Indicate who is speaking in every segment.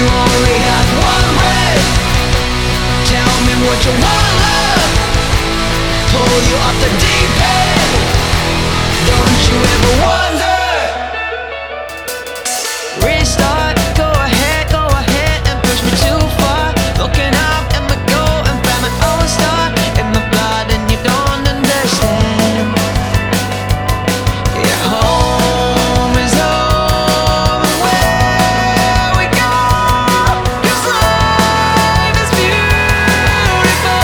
Speaker 1: you only had one breath, tell me what you want, love. Pull you off the deep end. Don't you ever wonder? Restart, go ahead and push me too far. Looking up at my goal and found my own star in my blood, and you don't understand. Yeah, home is home, and where we go, 'cause life is beautiful.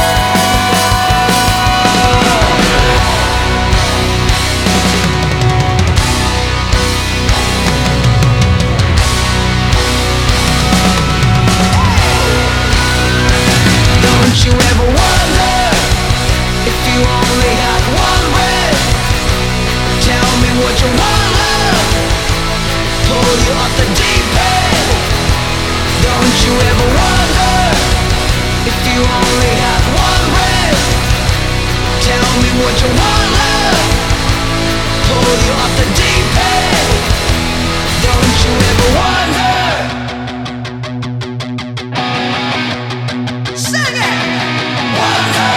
Speaker 1: Don't you ever wonder if you only had one breath? Tell me what you want, love. Pull you off the deep end. Don't you ever wonder if you only had one breath? Tell me what you want, love. Pull you off the deep end. Don't you ever wonder? Sing it! Wonder!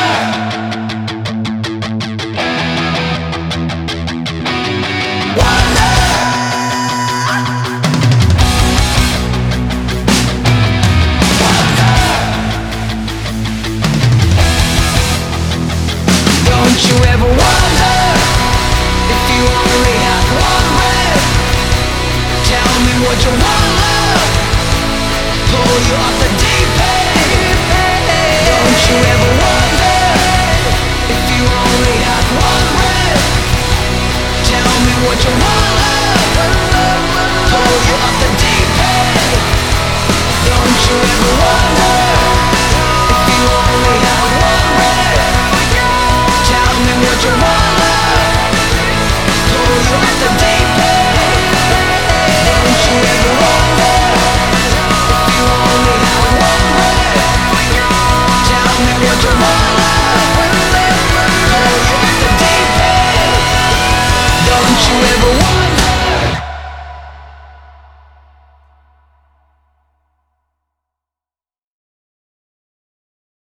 Speaker 1: Wonder! Don't you ever wonder if you only had one breath? Tell me what you want, love. Pull you off the deep end. Don't you ever wonder if you only had one breath? Tell me what you want, love.